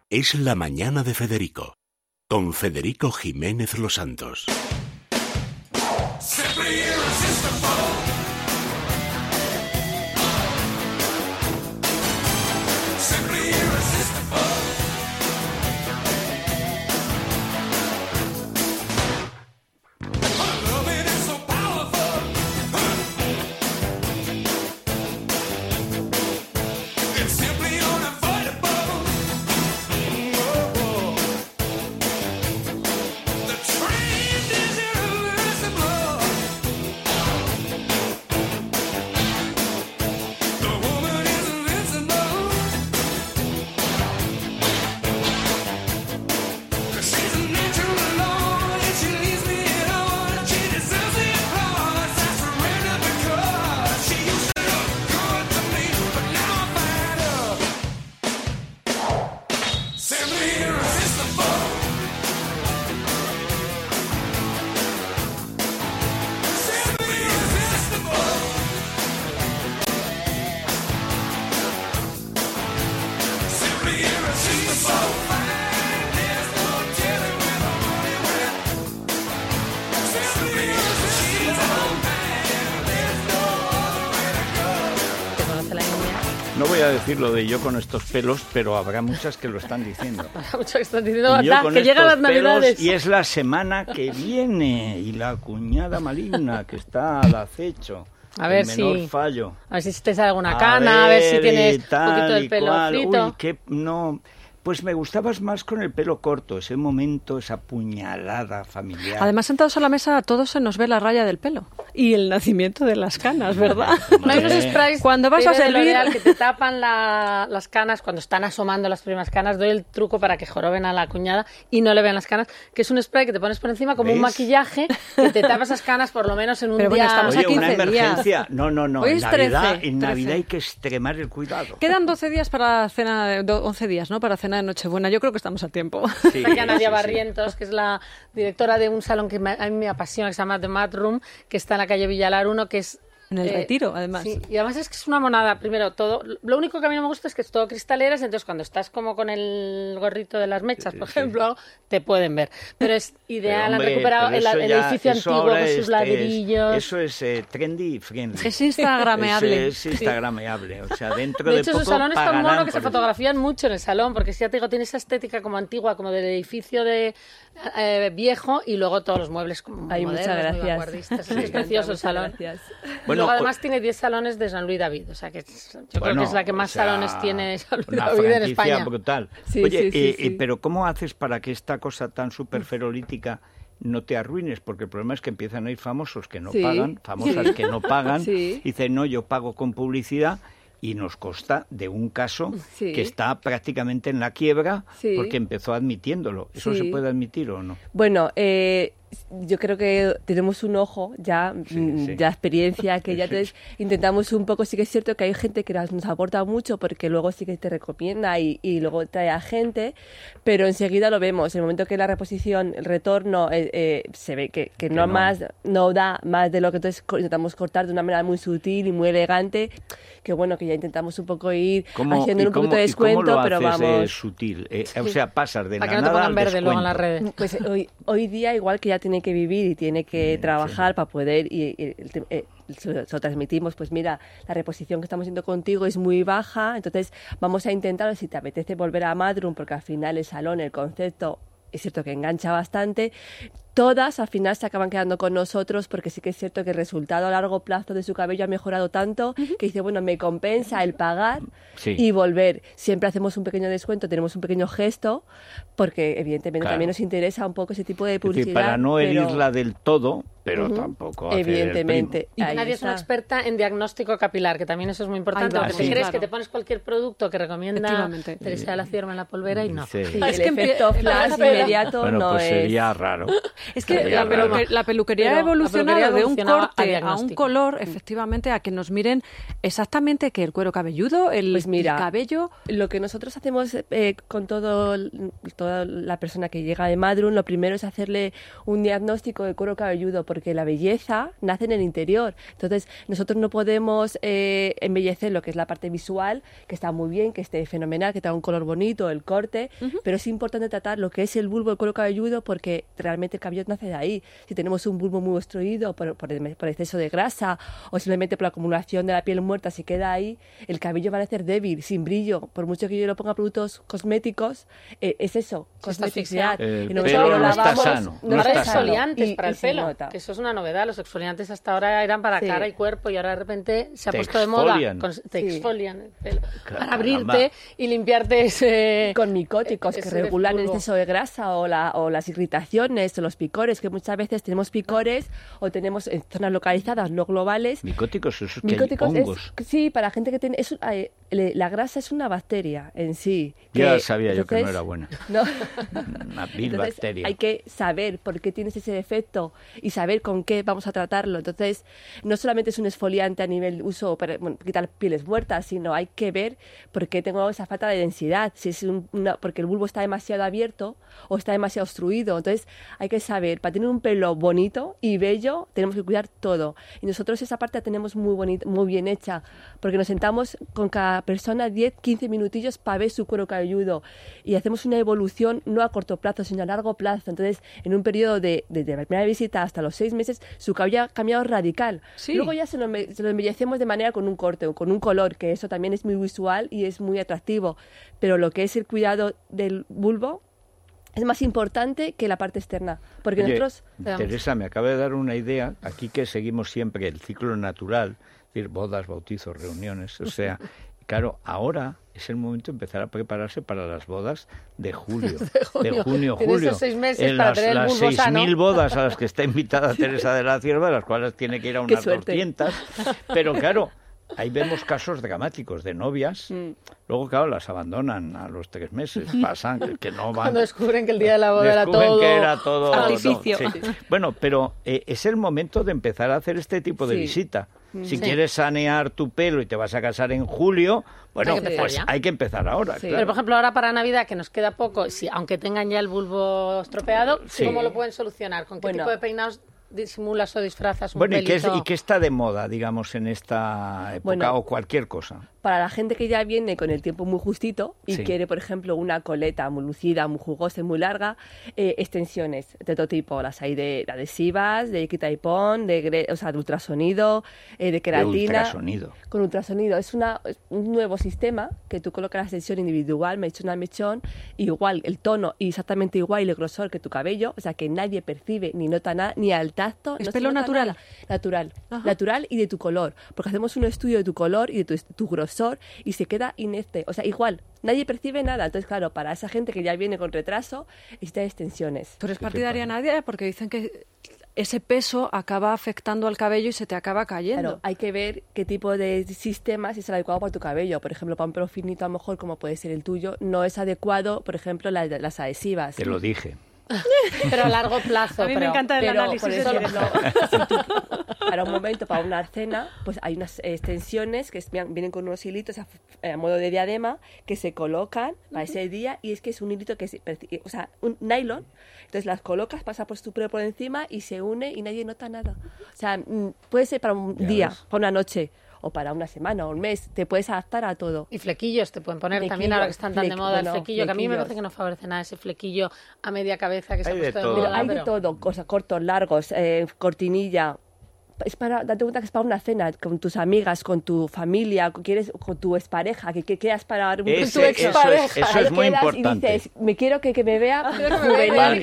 es La Mañana de Federico, con Federico Jiménez Los Santos. No voy a decir lo de yo con estos pelos, pero habrá muchas que lo están diciendo. Muchos que están diciendo, Yo con que llegan las Navidades. Pelos, y es la semana que viene, y la cuñada maligna que está al acecho. A ver menor fallo. A ver si te sale alguna cana, a ver si tienes un poquito del pelo frito. Uy, que no... Pues me gustabas más con el pelo corto, ese momento, esa puñalada familiar. Además, sentados a la mesa, a todos se nos ve la raya del pelo. Y el nacimiento de las canas, ¿verdad? No hay unos sprays cuando vas a servir que te tapan las canas, cuando están asomando las primeras canas. Doy el truco para que joroben a la cuñada y no le vean las canas, que es un spray que te pones por encima como un maquillaje que te tapa esas canas por lo menos en un día. Bueno, estamos Oye, a 15 una emergencia. días. No. Hoy es 13, En Navidad hay que extremar el cuidado. Quedan 12 días para la cena, 11 días, ¿no? Para cena de Nochebuena. Yo creo que estamos a tiempo. Sí, Aquí a Nadia Barrientos, que es la directora de un salón que a mí me apasiona, que se llama The Mad Room, que está en la calle Villalar 1, que es... En el Retiro, además. Sí, y además es que es una monada. Primero, todo. Lo único que a mí no me gusta es que es todo cristaleras, entonces cuando estás como con el gorrito de las mechas, por ejemplo, te pueden ver. Pero es ideal, Pero, hombre, han recuperado el edificio antiguo con sus ladrillos. Eso es trendy friendly. Es instagrameable. Es instagrameable. O sea, dentro de hecho, poco su salón es tan pagarán mono que se por eso. fotografían mucho en el salón, porque si ya te digo, tiene esa estética como antigua, como del edificio de viejo, y luego todos los muebles como Ay, modernos, muchas muy gracias. vanguardistas. Es precioso el salón. Gracias. Bueno, luego además tiene 10 salones de Jean-Louis David, o sea que yo creo que es la que más salones tiene Jean-Louis una David en franquicia España. brutal. Sí, Oye, sí. pero ¿cómo haces para que esta cosa tan súper ferolítica no te arruines? Porque el problema es que empiezan a ir famosos que no pagan, famosas que no pagan, Sí. dicen, no, yo pago con publicidad, y nos consta de un caso Sí. que está prácticamente en la quiebra Sí. porque empezó admitiéndolo. ¿Eso Sí. se puede admitir o no? Bueno, yo creo que tenemos un ojo ya, Sí. ya experiencia, que ya Sí. entonces intentamos un poco, sí que es cierto que hay gente que nos aporta mucho porque luego sí que te recomienda y luego trae a gente, pero enseguida lo vemos, en el momento que la reposición, el retorno, se ve que no da más de lo que entonces intentamos cortar de una manera muy sutil y muy elegante, que bueno, que ya intentamos un poco ir haciendo un poquito de descuento, ¿cómo lo pero haces, vamos... sutil? O sea, pasas de Para la que no te nada pongan al verde luego en las descuento. redes. Pues hoy día igual que ya tiene que vivir y tiene que trabajar para poder se lo transmitimos, pues mira, la reposición que estamos haciendo contigo es muy baja, entonces vamos a intentar, si te apetece volver a Madroom, porque al final el salón, el concepto, es cierto que engancha bastante, todas al final se acaban quedando con nosotros porque sí que es cierto que el resultado a largo plazo de su cabello ha mejorado tanto que dice, bueno, me compensa el pagar y volver. Siempre hacemos un pequeño descuento, tenemos un pequeño gesto, porque evidentemente también nos interesa un poco ese tipo de publicidad. Es decir, para no herirla del todo, pero tampoco hacer evidentemente. Y nadie es una experta en diagnóstico capilar, que también eso es muy importante, porque te crees que te pones cualquier producto que recomienda Teresa de la Cierva en la polvera y no. Sí. El efecto flash inmediato bueno, no pues es... sería raro. Es que la peluquería ha evolucionado de un corte a un color, efectivamente, a que nos miren exactamente que el cuero cabelludo, el cabello. Lo que nosotros hacemos con toda la persona que llega de Madrun, lo primero es hacerle un diagnóstico de cuero cabelludo, porque la belleza nace en el interior. Entonces, nosotros no podemos embellecer lo que es la parte visual, que está muy bien, que esté fenomenal, que tenga un color bonito, el corte, pero es importante tratar lo que es el bulbo, el cuero cabelludo, porque realmente el cabello nace de ahí. Si tenemos un bulbo muy obstruido por exceso de grasa o simplemente por la acumulación de la piel muerta, se queda ahí, el cabello va a nacer débil, sin brillo. Por mucho que yo le ponga productos cosméticos, es eso, cosmeticidad. El pelo no está sano. Ahora hay exfoliantes para el pelo, que eso es una novedad. Los exfoliantes hasta ahora eran para cara y cuerpo y ahora de repente se ha puesto de moda. Te exfolian el pelo para abrirte y limpiarte ese... Con micóticos que regulan el exceso de grasa o las irritaciones o los picores, que muchas veces tenemos picores o tenemos en zonas localizadas, no globales. Micóticos, eso es micóticos que hay hongos. Sí, para gente que tiene... la grasa es una bacteria en sí. Ya sabía yo que no era buena. No. Una vil bacteria. Hay que saber por qué tienes ese defecto y saber con qué vamos a tratarlo. Entonces, no solamente es un exfoliante a nivel uso para quitar pieles muertas, sino hay que ver por qué tengo esa falta de densidad, si es porque el bulbo está demasiado abierto o está demasiado obstruido. Entonces, hay que saber, para tener un pelo bonito y bello, tenemos que cuidar todo. Y nosotros esa parte la tenemos muy bien hecha, porque nos sentamos con cada persona 10-15 minutillos para ver su cuero cabelludo y hacemos una evolución no a corto plazo, sino a largo plazo. Entonces, en un periodo de la primera visita hasta los 6 meses, su cabello ha cambiado radical. Sí. Luego ya se lo embellecemos de manera con un corte o con un color, que eso también es muy visual y es muy atractivo. Pero lo que es el cuidado del bulbo es más importante que la parte externa. Porque nosotros... Teresa, me acaba de dar una idea, aquí que seguimos siempre el ciclo natural, es decir, bodas, bautizos, reuniones, o sea... Claro, ahora es el momento de empezar a prepararse para las bodas de julio, de junio, julio. Esos 6 meses para tener el bulbo sano. 6.000 bodas a las que está invitada Teresa de la Cierva, a las cuales tiene que ir a unas 200. Pero claro, ahí vemos casos dramáticos de novias. Luego, claro, las abandonan a los 3 meses, pasan, que no van. Cuando descubren que el día de la boda era todo artificio. No, sí. Bueno, pero es el momento de empezar a hacer este tipo de visita. Si quieres sanear tu pelo y te vas a casar en julio, bueno, pues hay que empezar ahora. Sí. Claro. Pero, por ejemplo, ahora para Navidad, que nos queda poco, aunque tengan ya el bulbo estropeado, ¿cómo lo pueden solucionar? ¿Con qué tipo de peinados disimulas o disfrazas un pelito? ¿Y qué está de moda, digamos, en esta época o cualquier cosa? Para la gente que ya viene con el tiempo muy justito y quiere, por ejemplo, una coleta muy lucida, muy jugosa y muy larga, extensiones de todo tipo. Las hay de adhesivas, de quita y pon, de ultrasonido, de queratina. De ultrasonido. Con ultrasonido. Es un nuevo sistema que tú colocas la extensión individual, mechón a mechón, igual el tono y exactamente igual el grosor que tu cabello, o sea que nadie percibe ni nota nada, ni al tacto. ¿Es pelo natural? Natural y de tu color, porque hacemos un estudio de tu color y de tu grosor y se queda inerte, o sea, igual, nadie percibe nada. Entonces, claro, para esa gente que ya viene con retraso, necesita extensiones. ¿Tú eres partidaria, Nadia? Porque dicen que ese peso acaba afectando al cabello y se te acaba cayendo. Claro, hay que ver qué tipo de sistemas es el adecuado para tu cabello. Por ejemplo, para un pelo finito, a lo mejor, como puede ser el tuyo, no es adecuado, por ejemplo, las adhesivas. Te lo dije. Pero a largo plazo. A mí me encanta el análisis. Para un momento, para una cena, pues hay unas extensiones que vienen con unos hilitos a modo de diadema que se colocan para ese día, y es que es un hilito que es, o sea, un nylon. Entonces las colocas, pasa por tu pelo por encima y se une y nadie nota nada. O sea, puede ser para un día, para una noche, o para una semana o un mes, te puedes adaptar a todo. Y flequillos te pueden poner también, ahora que están tan de moda el flequillo, que a mí me parece que no favorece nada ese flequillo a media cabeza que se ha puesto de moda. Hay de todo, cosas cortos, largos, cortinilla. Es para, date cuenta que es para una cena con tus amigas, con tu familia, con tu expareja, que quieras para tu expareja. Eso es muy importante. Y dices, me quiero que me vea juvenil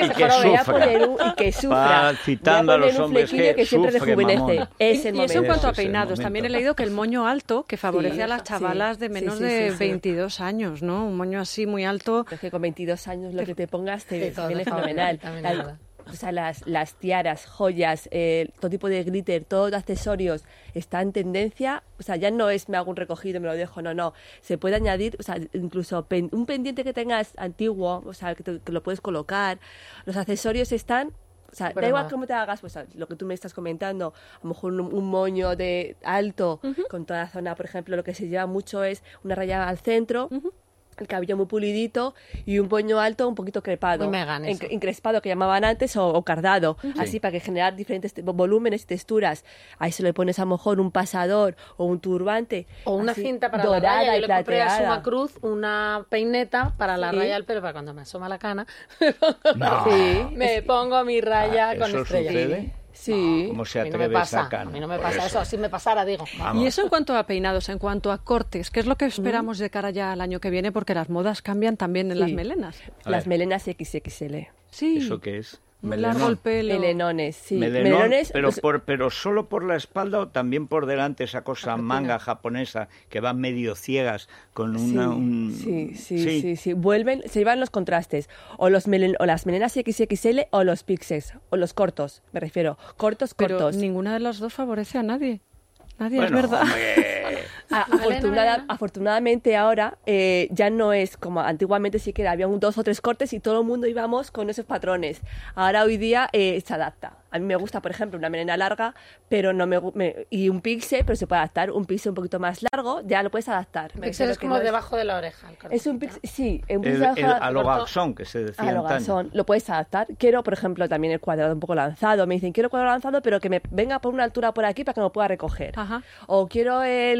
y que sufra. Citando a los hombres que siempre rejuvenece. Y eso en cuanto a peinados. También he leído que el moño alto, que favorece a las chavalas de menos de 22 años, ¿no? Un moño así muy alto. Es que con 22 años lo que te pongas te viene fenomenal. O sea, las tiaras, joyas, todo tipo de glitter, todos los accesorios está en tendencia. O sea, ya no es me hago un recogido, me lo dejo, no. Se puede añadir, o sea, incluso un pendiente que tengas antiguo, o sea, que lo puedes colocar. Los accesorios están, o O sea, da igual cómo te hagas, pues lo que tú me estás comentando, a lo mejor un moño de alto, con toda la zona, por ejemplo, lo que se lleva mucho es una raya al centro, el cabello muy pulidito y un moño alto un poquito crepado, encrespado que llamaban antes o cardado, así para que generar diferentes volúmenes y texturas. Ahí se le pones a lo mejor un pasador o un turbante o una así, cinta para dorada la raya. Yo y le compré a plateada. Suma Cruz una peineta para la raya del pelo, para cuando me asoma la cana me pongo mi raya con estrella. ¿Sucede? Sí. ¿Cómo se A mí no atreve me pasa, esa cana? a mí no me pasa eso. Si me pasara, digo. Vamos. Y eso en cuanto a peinados, en cuanto a cortes, ¿qué es lo que esperamos de cara ya al año que viene? Porque las modas cambian también en las melenas. Las melenas XXL. Sí. ¿Eso qué es? Muy largo el pelo. Melenones, sí. Melenones, pero, pues, pero solo por la espalda o también por delante, esa cosa manga japonesa que van medio ciegas con una... Sí. Se llevan los contrastes. O las melenas XXL o los pixes. O los cortos, me refiero. Cortos. Pero ninguna de las dos favorece a nadie. Nadie, Bueno, es verdad. Afortunadamente ahora ya no es como antiguamente, sí que había 2 o 3 cortes y todo el mundo íbamos con esos patrones. Ahora hoy día se adapta. A mí me gusta, por ejemplo, una melena larga, pero no y un pixie, pero se puede adaptar. Un pixie un poquito más largo, ya lo puedes adaptar. El pixie es como debajo de la oreja. Es un pixie, sí. A lo garzón, que se decía antaño. Lo puedes adaptar. Quiero, por ejemplo, también el cuadrado un poco lanzado. Me dicen, quiero cuadrado lanzado, pero que me venga por una altura por aquí para que me pueda recoger. Ajá. O quiero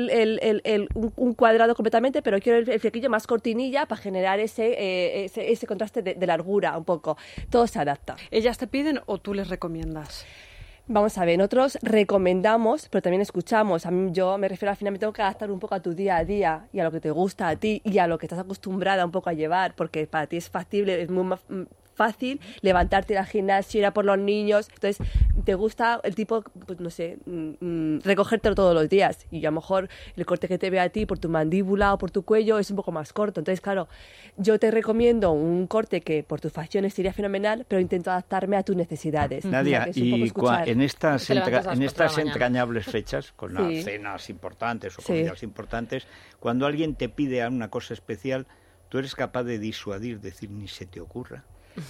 un cuadrado completamente, pero quiero el flequillo más cortinilla para generar ese contraste de largura un poco. Todo se adapta. ¿Ellas te piden o tú les recomiendas? Vamos a ver, nosotros recomendamos, pero también escuchamos. Yo me refiero al final, me tengo que adaptar un poco a tu día a día y a lo que te gusta a ti y a lo que estás acostumbrada un poco a llevar, porque para ti es factible, es muy fácil levantarte ir al gimnasio, ir a por los niños. Entonces, te gusta el tipo, pues no sé, recogértelo todos los días. Y a lo mejor el corte que te ve a ti por tu mandíbula o por tu cuello es un poco más corto. Entonces, claro, yo te recomiendo un corte que por tus facciones sería fenomenal, pero intento adaptarme a tus necesidades. Nadia, y en estas entrañables entrañables fechas, con las cenas importantes o comidas importantes, cuando alguien te pide una cosa especial, ¿tú eres capaz de disuadir, decir ni se te ocurra?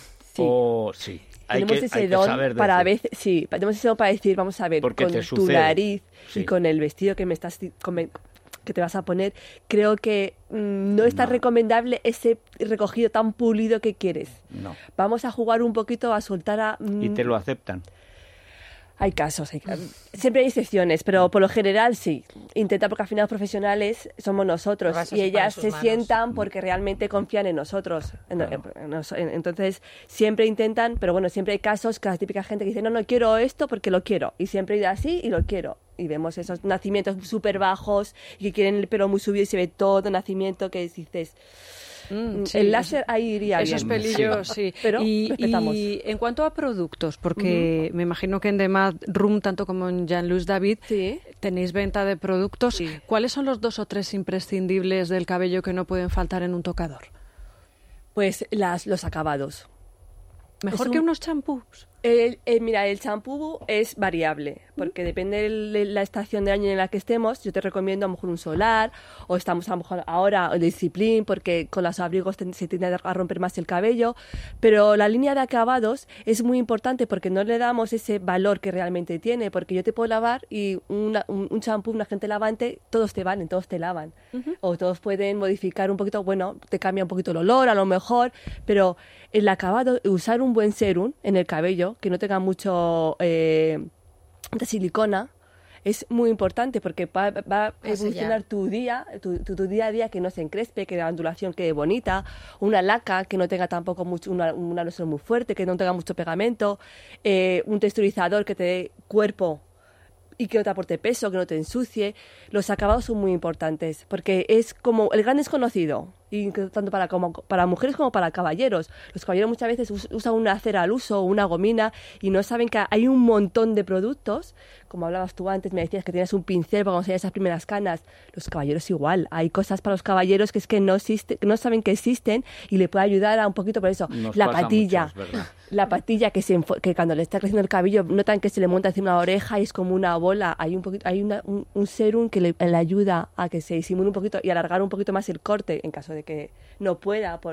Sí. Tenemos ese don para tenemos ese don para decir, vamos a ver, porque con tu nariz y con el vestido que que te vas a poner, creo que no es tan recomendable ese recogido tan pulido que quieres. No. Vamos a jugar un poquito a soltar ¿Y te lo aceptan? Hay casos, siempre hay excepciones, pero por lo general sí. Intenta, porque al final los profesionales somos nosotros y ellas se sientan porque realmente confían en nosotros. Entonces siempre intentan, pero bueno, siempre hay casos que la típica gente que dice, no quiero esto porque lo quiero. Y siempre ir así y lo quiero. Y vemos esos nacimientos súper bajos y que quieren el pelo muy subido y se ve todo nacimiento que dices... el láser ahí iría bien. Esos pelillos, sí. Pero respetamos. Y en cuanto a productos, porque me imagino que en The Mad Room, tanto como en Jean-Louis David, tenéis venta de productos. Sí. ¿Cuáles son los 2 o 3 imprescindibles del cabello que no pueden faltar en un tocador? Pues los acabados. ¿Mejor que unos champús? Mira, el champú es variable, porque depende de la estación de año en la que estemos. Yo te recomiendo a lo mejor un solar, o estamos a lo mejor ahora el Discipline, porque con los abrigos se tiende a romper más el cabello. Pero la línea de acabados es muy importante porque no le damos ese valor que realmente tiene, porque yo te puedo lavar y un champú, un agente lavante, todos te valen, todos te lavan. O todos pueden modificar un poquito, bueno, te cambia un poquito el olor a lo mejor, pero el acabado, usar un buen sérum en el cabello, que no tenga mucho de silicona, es muy importante porque va a evolucionar tu día a día, que no se encrespe, que la ondulación quede bonita, una laca que no tenga tampoco mucho, una loción muy fuerte, que no tenga mucho pegamento, un texturizador que te dé cuerpo y que no te aporte peso, que no te ensucie. Los acabados son muy importantes porque es como el gran desconocido, y tanto para mujeres como para caballeros. Los caballeros muchas veces usan una cera al uso o una gomina y no saben que hay un montón de productos. Como hablabas tú antes, me decías que tienes un pincel para conseguir esas primeras canas. Los caballeros igual. Hay cosas para los caballeros que es que no saben que existen y le puede ayudar a un poquito por eso. La patilla. La patilla que cuando le está creciendo el cabello notan que se le monta encima de la oreja y es como una bola. Hay un serum que le ayuda a que se disimule un poquito y alargar un poquito más el corte en caso de que no pueda por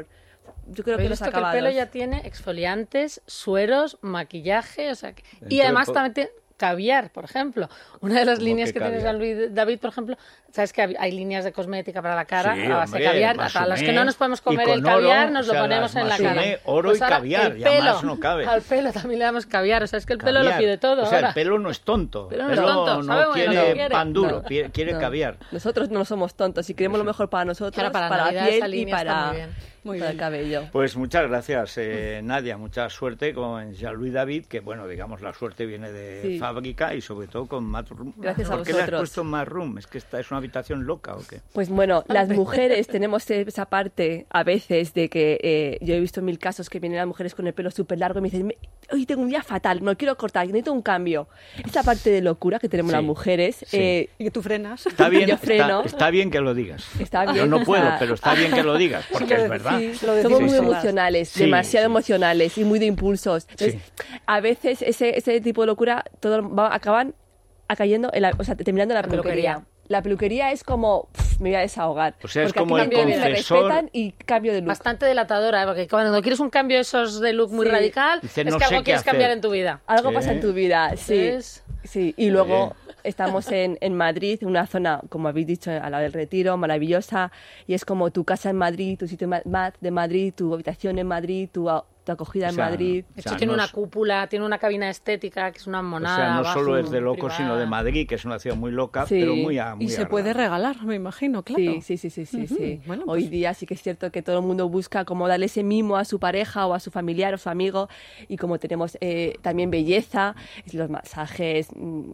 yo creo que los acabados. Que el pelo ya tiene exfoliantes, sueros, maquillaje, o sea, y además también tiene caviar, por ejemplo. Una de las líneas que tiene Jean-Louis David, por ejemplo, sabes que hay líneas de cosmética para la cara a base de caviar. Para los que no nos podemos comer el caviar, nos lo ponemos en la cara. Oro pues y caviar, ya más no cabe. Al pelo también le damos caviar, o sea, es que el pelo lo pide todo. O sea, el pelo no es tonto. El pelo no quiere pan duro, quiere caviar. Nosotros no somos tontos, si queremos lo mejor para nosotros, para la piel y para el cabello. Pues muchas gracias, Nadia, mucha suerte con Jean-Louis David, que bueno, digamos, la suerte viene de fábrica y sobre todo con Mad Room. Gracias a vosotros. ¿Por qué le has puesto Mad Room? ¿Es que esta es una habitación loca o qué? Pues bueno, las mujeres tenemos esa parte a veces de que yo he visto 1000 casos que vienen las mujeres con el pelo súper largo y me dicen, hoy tengo un día fatal, no quiero cortar, necesito un cambio. Esa parte de locura que tenemos las mujeres. Y que tú frenas. Está bien, yo freno. Está bien que lo digas. Está bien, yo no puedo, pero está bien que lo digas, porque es verdad. Somos muy emocionales, demasiado emocionales y muy de impulsos. Entonces, a veces ese tipo de locura acaban cayendo terminando en la peluquería. La peluquería es como, me voy a desahogar. O sea, es porque como aquí el me confesor. respetan y cambio de look. Bastante delatadora, porque cuando quieres un cambio esos de look muy radical, dice, es que algo quieres cambiar en tu vida. Algo pasa en tu vida, sí. Y luego estamos en Madrid, en una zona, como habéis dicho, al lado del Retiro, maravillosa, y es como tu casa en Madrid, tu sitio de Madrid, tu habitación en Madrid, tu acogida en Madrid. De hecho, tiene una cúpula, tiene una cabina estética que es una monada. O sea, no abajo, solo es de locos, privada. sino de Madrid, que es una ciudad muy loca, pero muy y se puede regalar, me imagino, claro. Sí. Bueno, Hoy día sí que es cierto que todo el mundo busca cómo darle ese mimo a su pareja o a su familiar o su amigo, y como tenemos también belleza, los masajes,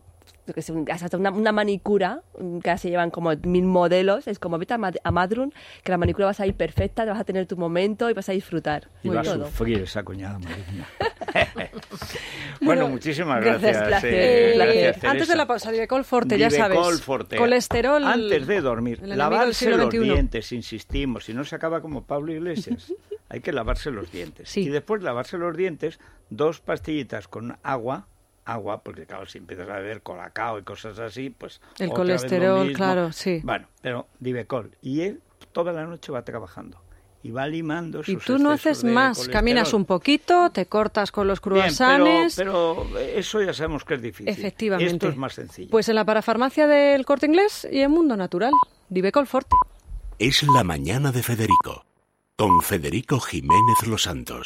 hasta una manicura, que ahora se llevan como 1000 modelos, es como vete a Madrun, que la manicura vas a ir perfecta, te vas a tener tu momento y vas a disfrutar. Y va a sufrir esa cuñada, madre mía. Bueno, muchísimas gracias. Gracias, antes de la pausa, Divecol Forte, ya sabes. Forte. Colesterol. Antes de dormir, lavarse los dientes, insistimos, si no se acaba como Pablo Iglesias. Hay que lavarse los dientes. Y después lavarse los dientes, 2 pastillitas con agua, porque claro, si empiezas a beber colacao y cosas así, pues el colesterol, claro, sí. Bueno, pero Divecol. Y él toda la noche va trabajando y va limando sus Y tú no haces más, colesterol. Caminas un poquito, te cortas con los cruasanes. Pero eso ya sabemos que es difícil. Efectivamente. Esto es más sencillo. Pues en la parafarmacia del Corte Inglés y en Mundo Natural. Divecol Forte. Es la mañana de Federico, con Federico Jiménez Los Santos.